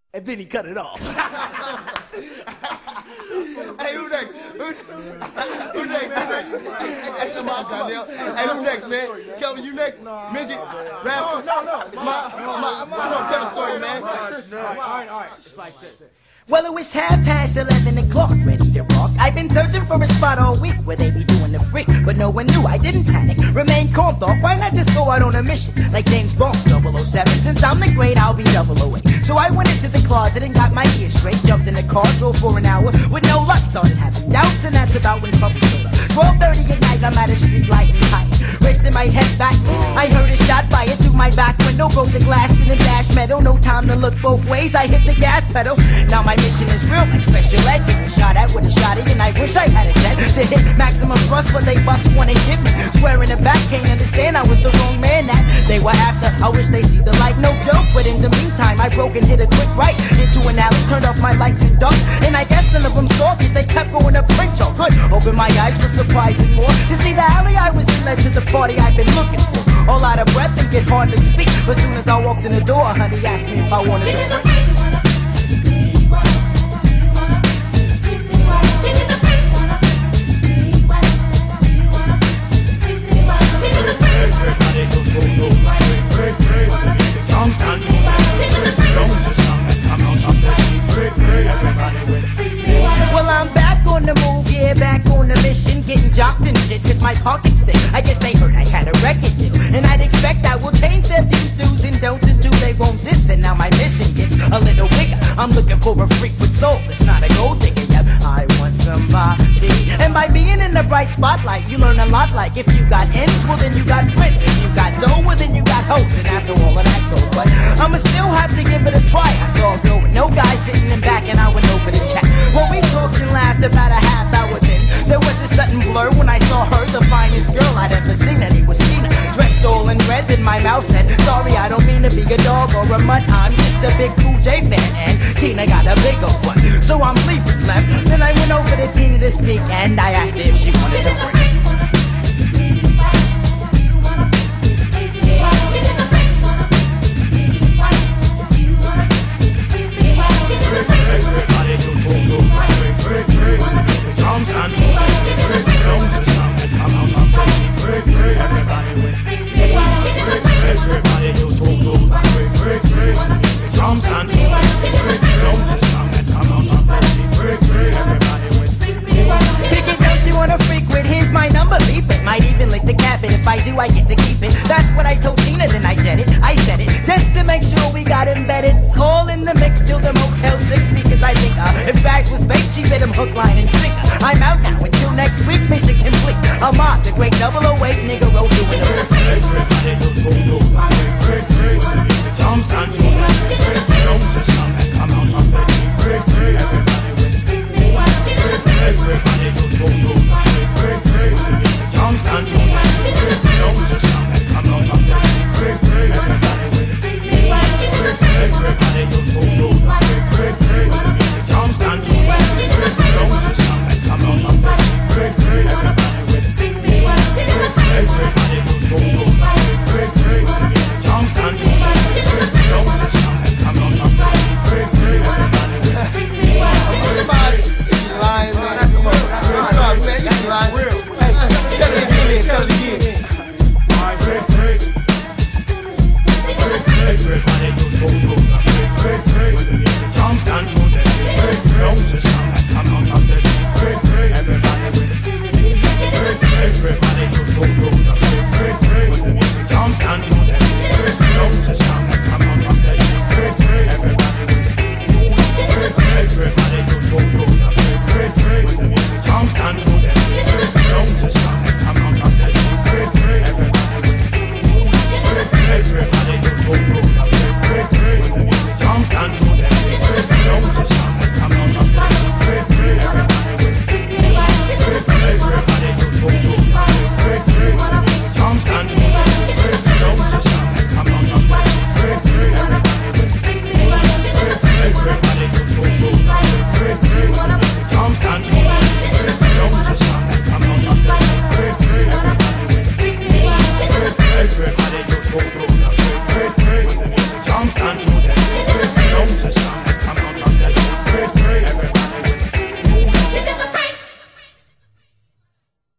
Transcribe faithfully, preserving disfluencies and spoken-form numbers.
And then he cut it off. Hey, who next? Who, who next? Who next? Hey, hey, come on, Donnell. Hey, who next, man? Kelvin, you next? Midget? Rascal? No, no. It's my, my, come on, tell the story, man. All right, all right. It's like this. Well, it was half past eleven o'clock, ready to rock. I've been searching for a spot all week where they be doing the freak, but no one knew. I didn't panic, remain calm, thought, why not just go out on a mission? Like James Bond, double oh seven, since I'm the great, I'll be double oh eight. So I went into the closet and got my ears straight, jumped in the car, drove for an hour with no luck, started having doubts, and that's about when trouble showed up. twelve thirty at night, I'm at a street light and tight, resting my head back. I heard a shot fired through my back window, broke the glass in the dash metal. No time to look both ways, I hit the gas pedal. Now my mission is real, like special ed, getting shot at with a shotty, and I wish I had a jet to hit maximum thrust, but they bust when they hit me. Swear in the back, can't understand I was the wrong man that they were after. I wish they see the light, no joke, but in the meantime I broke and hit a quick right into an alley, turned off my lights and ducked, and I guess none of them saw, cause they kept going to print y'all good. Open my eyes for surprising more, to see the alley I was in led to the party I've been looking for. All out of breath and get hard to speak, but soon as I walked in the door, honey asked me if I wanted to. Well, I'm back on the move, yeah, back on the mission, getting jocked and shit, cause my pockets thick. I guess they heard I had a record deal, and I'd expect I will change their views, do's and don'ts until they won't listen. Now my mission gets a little bigger. I'm looking for a freak with soul that's not a gold digger. Yep, I want somebody. And by being in the bright spotlight, you learn a lot. Like if you got ends, well then you got friends. If you got dough, well then you got hopes, and that's how all of that goes. But I'ma still have to give it a try. I saw a girl with no guy sitting in back, and I went over to chat. Well, we talked and laughed about a half hour then. There was a sudden blur when I saw her, the finest girl I'd ever seen, and it was Tina, dressed all in red. Then my mouth said, sorry, I don't mean to be a dog or a mutt, I'm just a big Cool J fan, and Tina got a bigger one, so I'm leaving left. Then I went over to Tina to speak, and I asked her if she wanted to freak. I do, I get to keep it. That's what I told Tina, then I did it. I said it, just to make sure we got embedded. It's all in the mix till the Motel six, because I think uh, if Bags was bait, she bit him hook, line, and sinker. I'm out now until next week, mission complete. I'm on the great double oh eight nigga roll doing it. Everybody, you, you, you, you, you, you, you, you, you, you, you, you, you, you, you, you,